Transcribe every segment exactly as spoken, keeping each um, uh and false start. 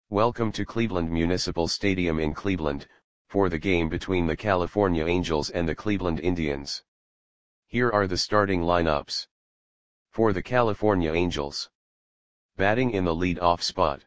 Welcome to Cleveland Municipal Stadium in Cleveland, for the game between the California Angels and the Cleveland Indians. Here are the starting lineups. For the California Angels. Batting in the lead-off spot.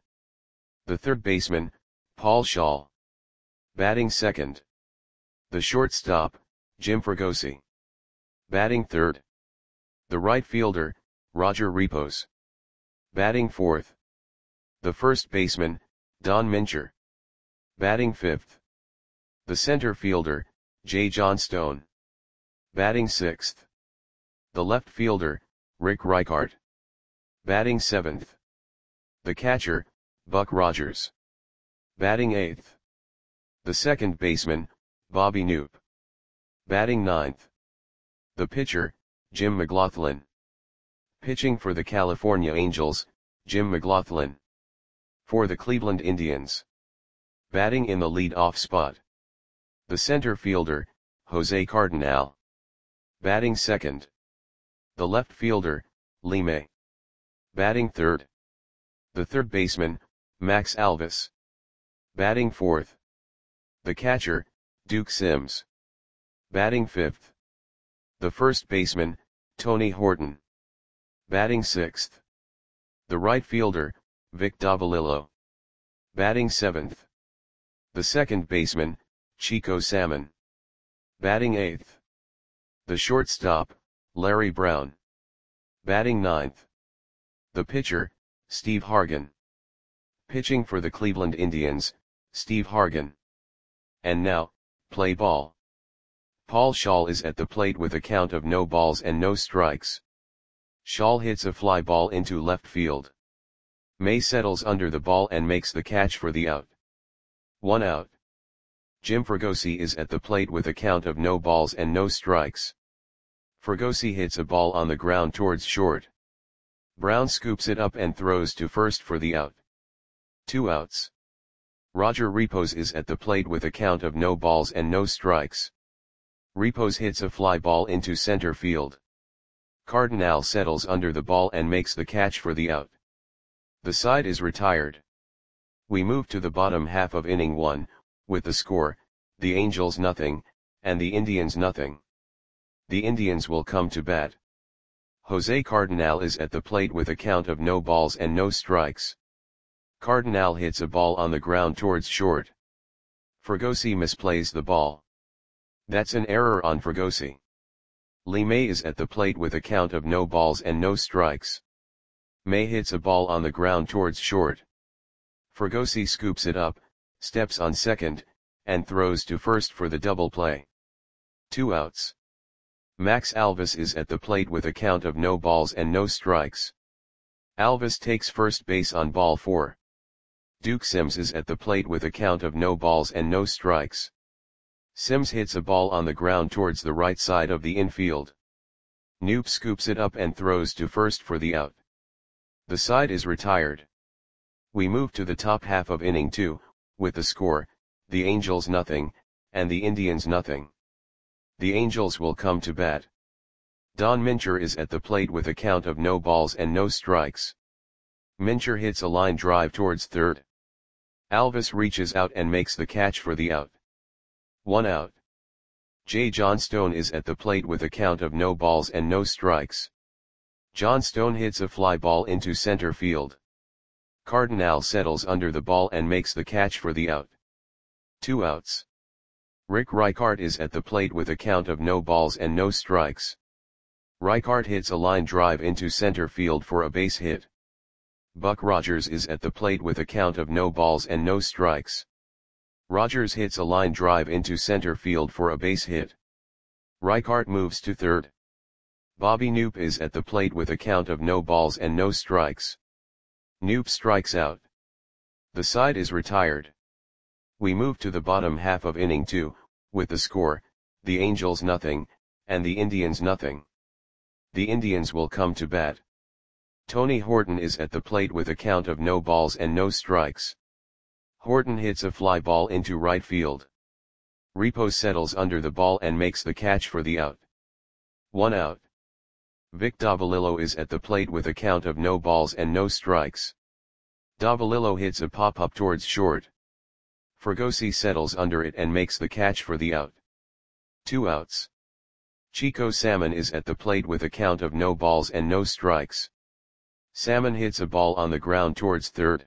The third baseman, Paul Schaal. Batting second. The shortstop, Jim Fregosi. Batting third. The right fielder, Roger Repos. Batting fourth. The first baseman, Don Mincher. Batting fifth. The center fielder, Jay Johnstone. Batting sixth. The left fielder, Rick Reichart. Batting seventh. The catcher, Buck Rogers. Batting eighth. The second baseman, Bobby Knoop. Batting ninth. The pitcher, Jim McGlothlin. Pitching for the California Angels, Jim McGlothlin. For the Cleveland Indians. Batting in the lead-off spot. The center fielder, Jose Cardenal. Batting second. The left fielder, Lee May. Batting third. The third baseman, Max Alvis. Batting fourth. The catcher, Duke Sims. Batting fifth. The first baseman, Tony Horton. Batting sixth. The right fielder, Vic Davalillo. Batting seventh. The second baseman, Chico Salmon. Batting eighth. The shortstop, Larry Brown. Batting ninth. The pitcher, Steve Hargan. Pitching for the Cleveland Indians, Steve Hargan. And now, play ball. Paul Schaal is at the plate with a count of no balls and no strikes. Schaal hits a fly ball into left field. May settles under the ball and makes the catch for the out. One out. Jim Fregosi is at the plate with a count of no balls and no strikes. Fregosi hits a ball on the ground towards short. Brown scoops it up and throws to first for the out. Two outs. Roger Repos is at the plate with a count of no balls and no strikes. Repos hits a fly ball into center field. Cardenal settles under the ball and makes the catch for the out. The side is retired. We move to the bottom half of inning one, with the score, the Angels nothing, and the Indians nothing. The Indians will come to bat. Jose Cardenal is at the plate with a count of no balls and no strikes. Cardenal hits a ball on the ground towards short. Fregosi misplays the ball. That's an error on Fregosi. Lee May is at the plate with a count of no balls and no strikes. May hits a ball on the ground towards short. Fregosi scoops it up, steps on second, and throws to first for the double play. Two outs. Max Alvis is at the plate with a count of no balls and no strikes. Alvis takes first base on ball four. Duke Sims is at the plate with a count of no balls and no strikes. Sims hits a ball on the ground towards the right side of the infield. Knoop scoops it up and throws to first for the out. The side is retired. We move to the top half of inning two, with the score, the Angels nothing, and the Indians nothing. The Angels will come to bat. Don Mincher is at the plate with a count of no balls and no strikes. Mincher hits a line drive towards third. Alvis reaches out and makes the catch for the out. One out. Jay Johnstone is at the plate with a count of no balls and no strikes. Johnstone hits a fly ball into center field. Cardenal settles under the ball and makes the catch for the out. Two outs. Rick Reichart is at the plate with a count of no balls and no strikes. Reichart hits a line drive into center field for a base hit. Buck Rogers is at the plate with a count of no balls and no strikes. Rogers hits a line drive into center field for a base hit. Reichart moves to third. Bobby Knoop is at the plate with a count of no balls and no strikes. Knoop strikes out. The side is retired. We move to the bottom half of inning two, with the score, the Angels nothing, and the Indians nothing. The Indians will come to bat. Tony Horton is at the plate with a count of no balls and no strikes. Horton hits a fly ball into right field. Repos settles under the ball and makes the catch for the out. One out. Vic Davalillo is at the plate with a count of no balls and no strikes. Davalillo hits a pop-up towards short. Fregosi settles under it and makes the catch for the out. Two outs. Chico Salmon is at the plate with a count of no balls and no strikes. Salmon hits a ball on the ground towards third.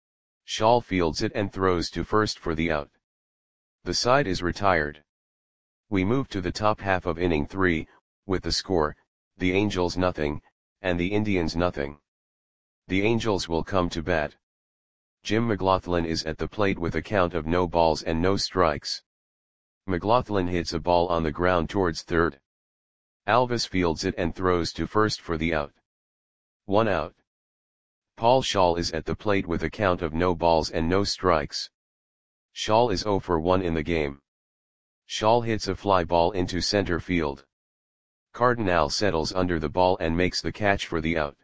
Shaw fields it and throws to first for the out. The side is retired. We move to the top half of inning three, with the score, the Angels nothing, and the Indians nothing. The Angels will come to bat. Jim McLaughlin is at the plate with a count of no balls and no strikes. McLaughlin hits a ball on the ground towards third. Alvis fields it and throws to first for the out. One out. Paul Shaw is at the plate with a count of no balls and no strikes. Shaw is oh for one in the game. Shaw hits a fly ball into center field. Cardinal settles under the ball and makes the catch for the out.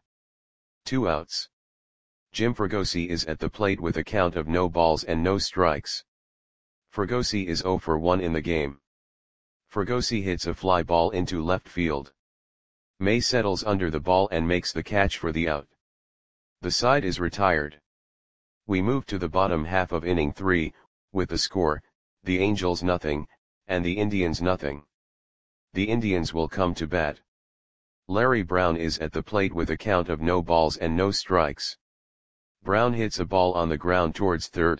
Two outs. Jim Fregosi is at the plate with a count of no balls and no strikes. Fregosi is oh for one in the game. Fregosi hits a fly ball into left field. May settles under the ball and makes the catch for the out. The side is retired. We move to the bottom half of inning three, with the score, the Angels nothing, and the Indians nothing. The Indians will come to bat. Larry Brown is at the plate with a count of no balls and no strikes. Brown hits a ball on the ground towards third.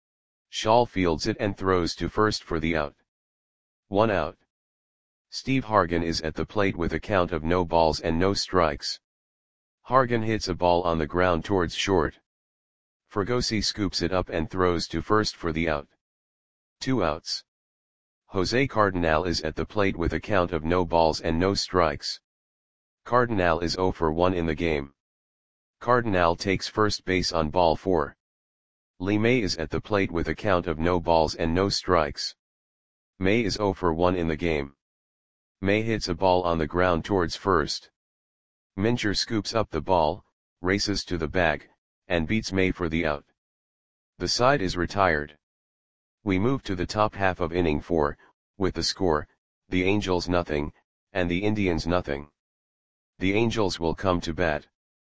Shaw fields it and throws to first for the out. One out. Steve Hargan is at the plate with a count of no balls and no strikes. Hargan hits a ball on the ground towards short. Fregosi scoops it up and throws to first for the out. Two outs. Jose Cardinal is at the plate with a count of no balls and no strikes. Cardinal is oh for one in the game. Cardinal takes first base on ball four. Lee May is at the plate with a count of no balls and no strikes. May is oh for one in the game. May hits a ball on the ground towards first. Mincher scoops up the ball, races to the bag, and beats May for the out. The side is retired. We move to the top half of inning four, with the score, the Angels nothing, and the Indians nothing. The Angels will come to bat.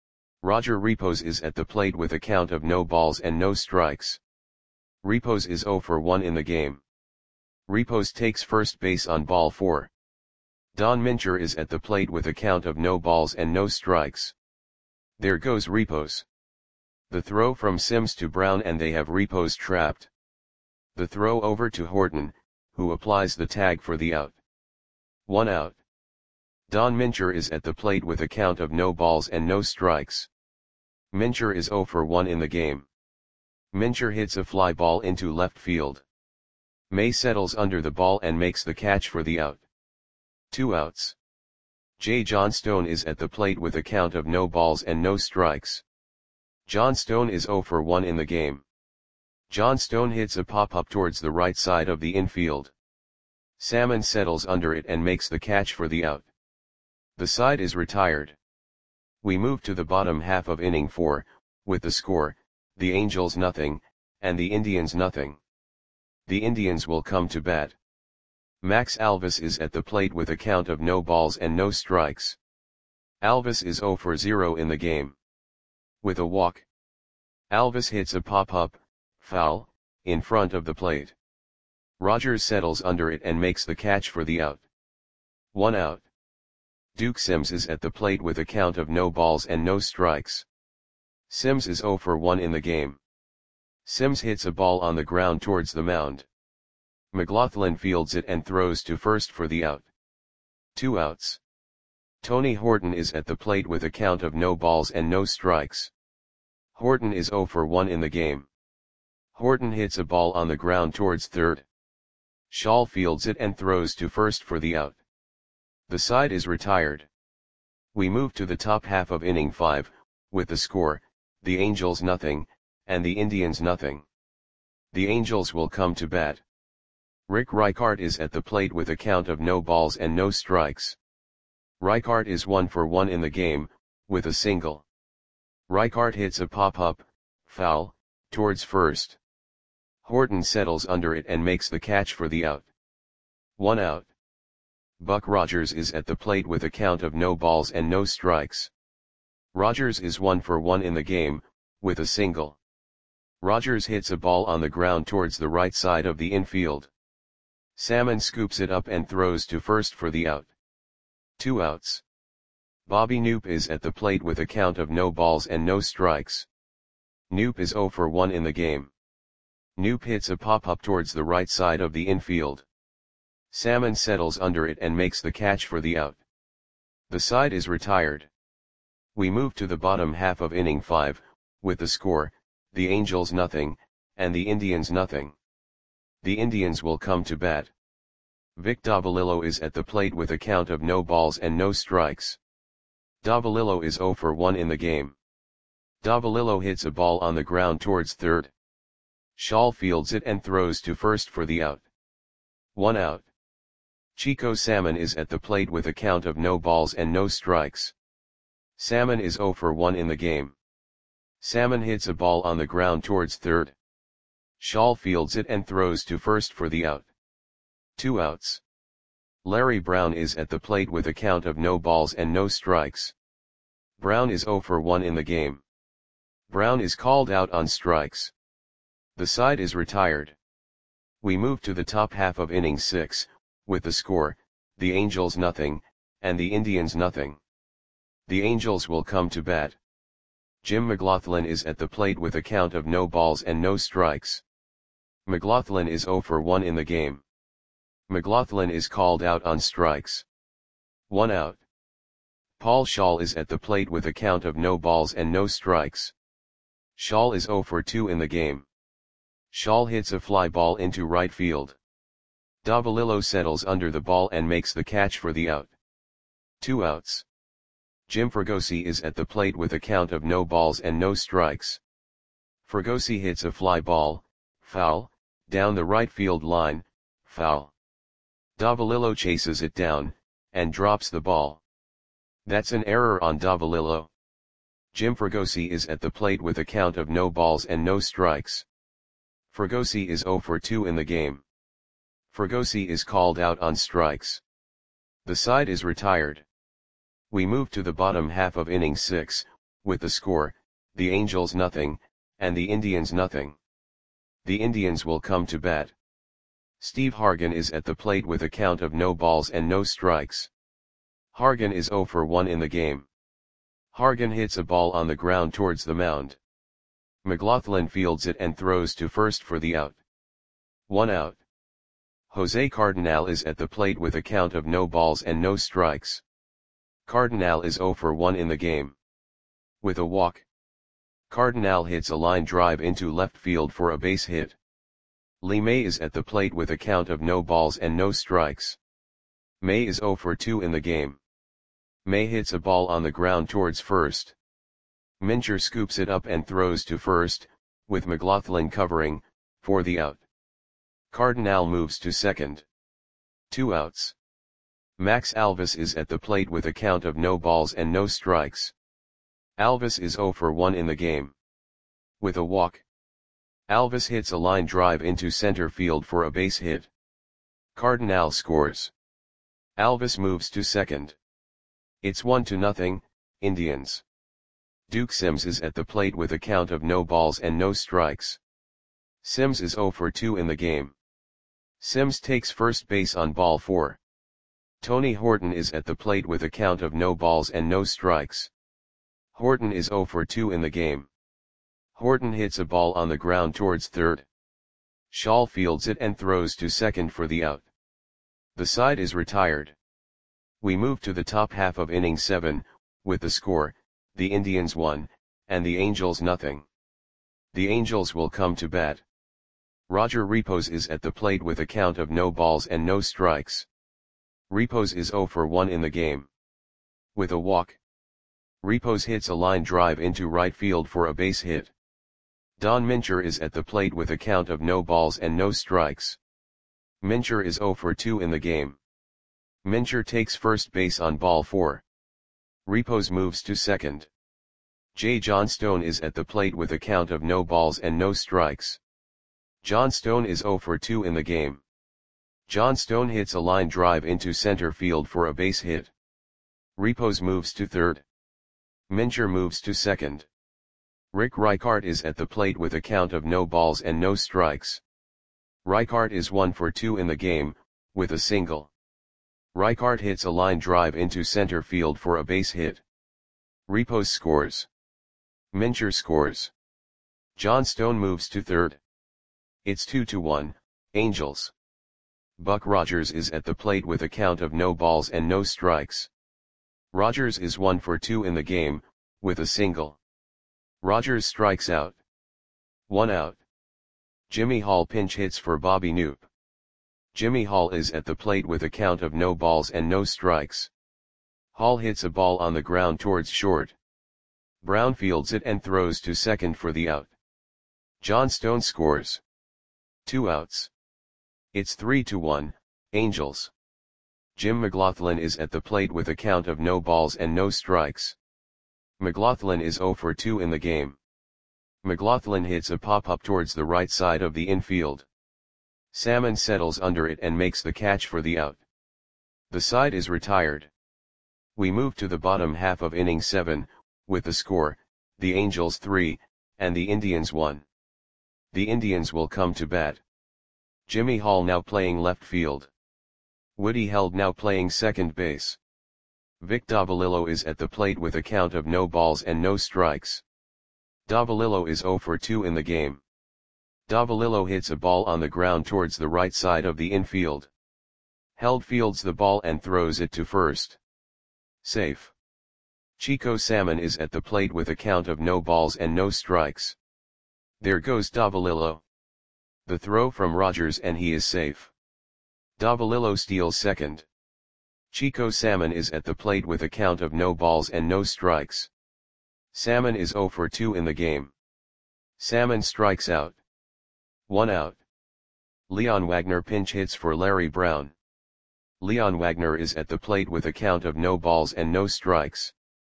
Roger Repos is at the plate with a count of no balls and no strikes. Repos is oh for one in the game. Repos takes first base on ball four. Don Mincher is at the plate with a count of no balls and no strikes. There goes Repos. The throw from Sims to Brown and they have Repos trapped. The throw over to Horton, who applies the tag for the out. One out. Don Mincher is at the plate with a count of no balls and no strikes. Mincher is oh for one in the game. Mincher hits a fly ball into left field. May settles under the ball and makes the catch for the out. Two outs. Jay Johnstone is at the plate with a count of no balls and no strikes. Johnstone is oh for one in the game. Johnstone hits a pop-up towards the right side of the infield. Salmon settles under it and makes the catch for the out. The side is retired. We move to the bottom half of inning four, with the score, the Angels nothing, and the Indians nothing. The Indians will come to bat. Max Alvis is at the plate with a count of no balls and no strikes. Alvis is oh for zero in the game. With a walk. Alvis hits a pop-up, foul, in front of the plate. Rogers settles under it and makes the catch for the out. One out. Duke Sims is at the plate with a count of no balls and no strikes. Sims is oh for one in the game. Sims hits a ball on the ground towards the mound. McLaughlin fields it and throws to first for the out. Two outs. Tony Horton is at the plate with a count of no balls and no strikes. Horton is oh for one in the game. Horton hits a ball on the ground towards third. Shaw fields it and throws to first for the out. The side is retired. We move to the top half of inning five, with the score, the Angels nothing, and the Indians nothing. The Angels will come to bat. Rick Reichart is at the plate with a count of no balls and no strikes. Reichart is one for one in the game, with a single. Reichart hits a pop-up, foul, towards first. Horton settles under it and makes the catch for the out. One out. Buck Rogers is at the plate with a count of no balls and no strikes. Rogers is one for one in the game, with a single. Rogers hits a ball on the ground towards the right side of the infield. Salmon scoops it up and throws to first for the out. Two outs. Bobby Knoop is at the plate with a count of no balls and no strikes. Knoop is oh for one in the game. Knoop hits a pop-up towards the right side of the infield. Salmon settles under it and makes the catch for the out. The side is retired. We move to the bottom half of inning five, with the score, the Angels nothing, and the Indians nothing. The Indians will come to bat. Vic Davalillo is at the plate with a count of no balls and no strikes. Davalillo is oh for one in the game. Davalillo hits a ball on the ground towards third. Shaw fields it and throws to first for the out. One out. Chico Salmon is at the plate with a count of no balls and no strikes. Salmon is oh for one in the game. Salmon hits a ball on the ground towards third. Shaw fields it and throws to first for the out. Two outs. Larry Brown is at the plate with a count of no balls and no strikes. Brown is oh for one in the game. Brown is called out on strikes. The side is retired. We move to the top half of inning six, with the score, the Angels nothing, and the Indians nothing. The Angels will come to bat. Jim McLaughlin is at the plate with a count of no balls and no strikes. McLaughlin is oh for one in the game. McLaughlin is called out on strikes. One out. Paul Schall is at the plate with a count of no balls and no strikes. Schall is oh for two in the game. Schall hits a fly ball into right field. Davalillo settles under the ball and makes the catch for the out. Two outs. Jim Fregosi is at the plate with a count of no balls and no strikes. Fregosi hits a fly ball, foul, down the right field line, foul. Davalillo chases it down, and drops the ball. That's an error on Davalillo. Jim Fregosi is at the plate with a count of no balls and no strikes. Fregosi is oh for two in the game. Fregosi is called out on strikes. The side is retired. We move to the bottom half of inning six, with the score, the Angels nothing, and the Indians nothing. The Indians will come to bat. Steve Hargan is at the plate with a count of no balls and no strikes. Hargan is oh for one in the game. Hargan hits a ball on the ground towards the mound. McLaughlin fields it and throws to first for the out. One out. Jose Cardinal is at the plate with a count of no balls and no strikes. Cardinal is oh for one in the game. With a walk. Cardinal hits a line drive into left field for a base hit. Lee May is at the plate with a count of no balls and no strikes. May is oh for two in the game. May hits a ball on the ground towards first. Mincher scoops it up and throws to first, with McLaughlin covering, for the out. Cardinal moves to second. Two outs. Max Alvis is at the plate with a count of no balls and no strikes. Alvis is oh for one in the game. With a walk. Alvis hits a line drive into center field for a base hit. Cardinal scores. Alvis moves to second. It's one to nothing, Indians. Duke Sims is at the plate with a count of no balls and no strikes. Sims is oh for two in the game. Sims takes first base on ball four. Tony Horton is at the plate with a count of no balls and no strikes. Horton is oh for two in the game. Horton hits a ball on the ground towards third. Schall fields it and throws to second for the out. The side is retired. We move to the top half of inning seven, with the score, the Indians one, and the Angels nothing. The Angels will come to bat. Roger Repos is at the plate with a count of no balls and no strikes. Repos is oh for one in the game. With a walk. Repos hits a line drive into right field for a base hit. Don Mincher is at the plate with a count of no balls and no strikes. Mincher is oh for two in the game. Mincher takes first base on ball four. Repos moves to second. J. Johnstone is at the plate with a count of no balls and no strikes. Johnstone is oh for two in the game. Johnstone hits a line drive into center field for a base hit. Repos moves to third. Mincher moves to second. Rick Reichart is at the plate with a count of no balls and no strikes. Reichart is one for two in the game, with a single. Reichart hits a line drive into center field for a base hit. Repos scores. Mincher scores. John Stone moves to third. It's two to one, Angels. Buck Rogers is at the plate with a count of no balls and no strikes. Rogers is one for two in the game, with a single. Rogers strikes out. One out. Jimmy Hall pinch hits for Bobby Knoop. Jimmy Hall is at the plate with a count of no balls and no strikes. Hall hits a ball on the ground towards short. Brown fields it and throws to second for the out. John Stone scores. Two outs. It's three to one, Angels. Jim McLaughlin is at the plate with a count of no balls and no strikes. McLaughlin is zero for two in the game. McLaughlin hits a pop-up towards the right side of the infield. Salmon settles under it and makes the catch for the out. The side is retired. We move to the bottom half of inning seven, with the score, the Angels three, and the Indians one. The Indians will come to bat. Jimmy Hall now playing left field. Woody Held now playing second base. Vic Davalillo is at the plate with a count of no balls and no strikes. Davalillo is zero for two in the game. Davalillo hits a ball on the ground towards the right side of the infield. Held fields the ball and throws it to first. Safe. Chico Salmon is at the plate with a count of no balls and no strikes. There goes Davalillo. The throw from Rogers and he is safe. Davalillo steals second. Chico Salmon is at the plate with a count of no balls and no strikes. Salmon is zero for two in the game. Salmon strikes out. One out. Leon Wagner pinch hits for Larry Brown. Leon Wagner is at the plate with a count of no balls and no strikes.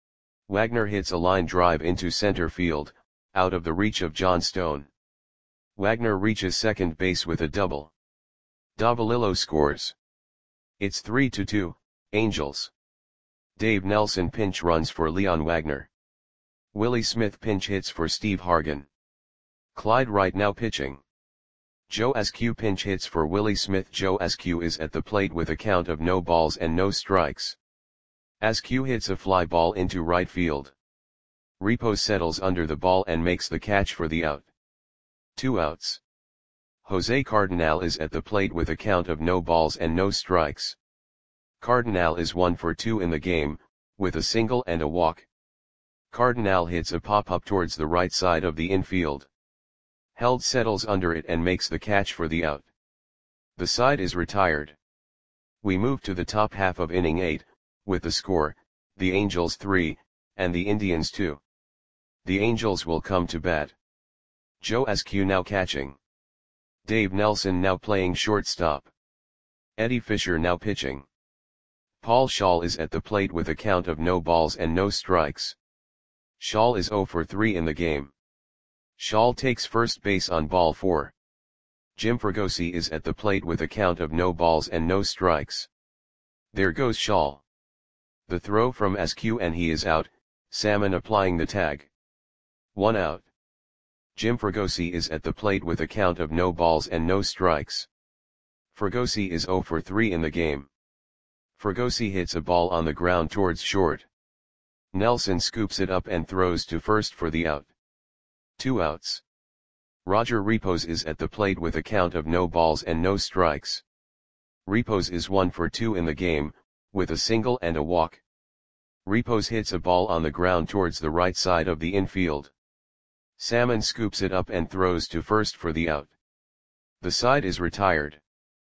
Wagner hits a line drive into center field, out of the reach of John Stone. Wagner reaches second base with a double. Davalillo scores. It's three to two, Angels. Dave Nelson pinch runs for Leon Wagner. Willie Smith pinch hits for Steve Hargan. Clyde Wright now pitching. Joe Askew pinch hits for Willie Smith. Joe Askew is at the plate with a count of no balls and no strikes. Askew hits a fly ball into right field. Repos settles under the ball and makes the catch for the out. Two outs. Jose Cardinal is at the plate with a count of no balls and no strikes. Cardinal is one for two in the game, with a single and a walk. Cardinal hits a pop-up towards the right side of the infield. Held settles under it and makes the catch for the out. The side is retired. We move to the top half of inning eight, with the score, the Angels three, and the Indians two. The Angels will come to bat. Joe Askew now catching. Dave Nelson now playing shortstop. Eddie Fisher now pitching. Paul Schall is at the plate with a count of no balls and no strikes. Schall is zero for three in the game. Schall takes first base on ball four. Jim Fregosi is at the plate with a count of no balls and no strikes. There goes Schall. The throw from Askew and he is out, Salmon applying the tag. One out. Jim Fregosi is at the plate with a count of no balls and no strikes. Fregosi is zero for three in the game. Fregosi hits a ball on the ground towards short. Nelson scoops it up and throws to first for the out. Two outs. Roger Repos is at the plate with a count of no balls and no strikes. Repos is one for two in the game, with a single and a walk. Repos hits a ball on the ground towards the right side of the infield. Salmon scoops it up and throws to first for the out. The side is retired.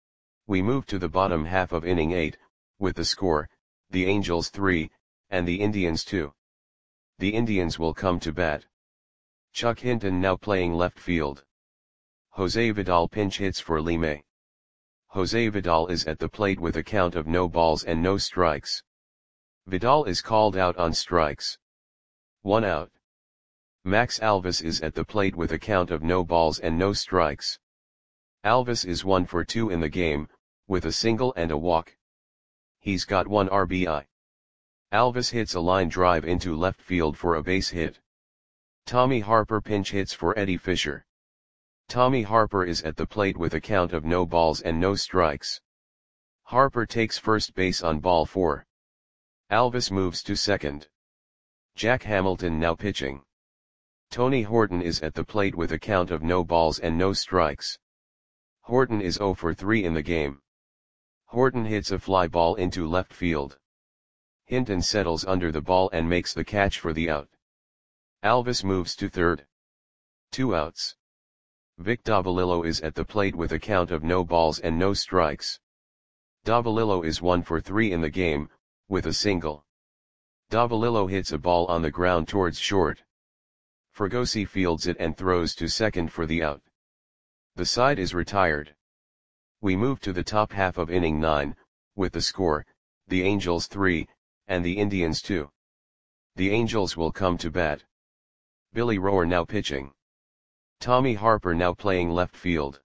We move to the bottom half of inning eight, with the score, the Angels three, and the Indians two. The Indians will come to bat. Chuck Hinton now playing left field. Jose Vidal pinch hits for Lee May. Jose Vidal is at the plate with a count of no balls and no strikes. Vidal is called out on strikes. One out. Max Alvis is at the plate with a count of no balls and no strikes. Alvis is one for two in the game, with a single and a walk. He's got one R B I. Alvis hits a line drive into left field for a base hit. Tommy Harper pinch hits for Eddie Fisher. Tommy Harper is at the plate with a count of no balls and no strikes. Harper takes first base on ball four. Alvis moves to second. Jack Hamilton now pitching. Tony Horton is at the plate with a count of no balls and no strikes. Horton is oh for three in the game. Horton hits a fly ball into left field. Hinton settles under the ball and makes the catch for the out. Alvis moves to third. Two outs. Vic Davalillo is at the plate with a count of no balls and no strikes. Davalillo is one for three in the game, with a single. Davalillo hits a ball on the ground towards short. Fregosi fields it and throws to second for the out. The side is retired. We move to the top half of inning nine, with the score, the Angels three, and the Indians two. The Angels will come to bat. Billy Rohr now pitching. Tommy Harper now playing left field.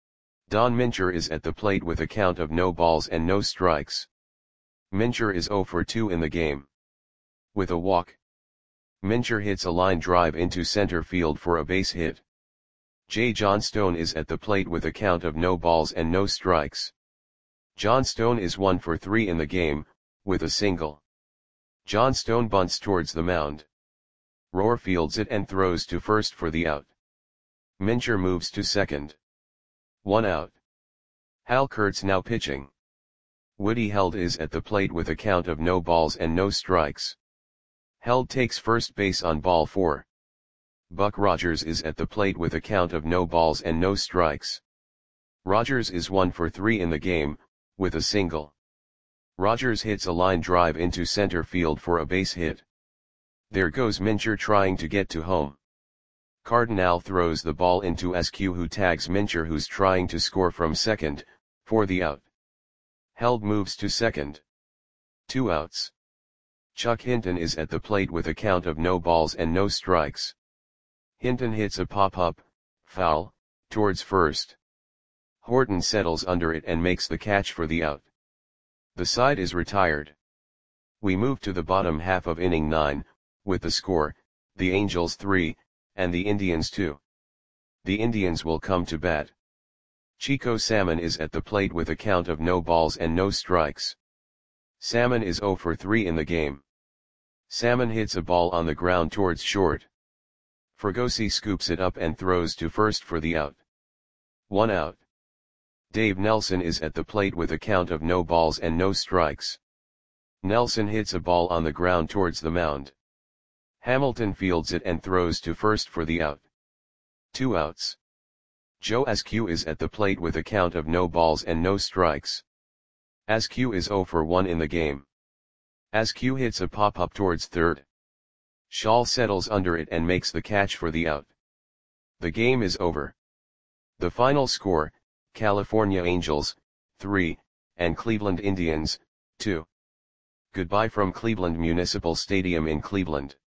Don Mincher is at the plate with a count of no balls and no strikes. Mincher is oh for two in the game. With a walk. Mincher hits a line drive into center field for a base hit. Jay Johnstone is at the plate with a count of no balls and no strikes. Johnstone is one for three in the game, with a single. Johnstone bunts towards the mound. Rohr fields it and throws to first for the out. Mincher moves to second. One out. Hal Kurtz now pitching. Woody Held is at the plate with a count of no balls and no strikes. Held takes first base on ball four. Buck Rogers is at the plate with a count of no balls and no strikes. Rogers is one for three in the game, with a single. Rogers hits a line drive into center field for a base hit. There goes Mincher trying to get to home. Cardinal throws the ball into S Q, who tags Mincher, who's trying to score from second, for the out. Held moves to second. Two outs. Chuck Hinton is at the plate with a count of no balls and no strikes. Hinton hits a pop-up, foul, towards first. Horton settles under it and makes the catch for the out. The side is retired. We move to the bottom half of inning nine, with the score, the Angels three, and the Indians two. The Indians will come to bat. Chico Salmon is at the plate with a count of no balls and no strikes. Salmon is oh for three in the game. Salmon hits a ball on the ground towards short. Fregosi scoops it up and throws to first for the out. One out. Dave Nelson is at the plate with a count of no balls and no strikes. Nelson hits a ball on the ground towards the mound. Hamilton fields it and throws to first for the out. Two outs. Joe Askew is at the plate with a count of no balls and no strikes. Askew is oh for one in the game. Askew hits a pop-up towards third. Schall settles under it and makes the catch for the out. The game is over. The final score, California Angels, three, and Cleveland Indians, two. Goodbye from Cleveland Municipal Stadium in Cleveland.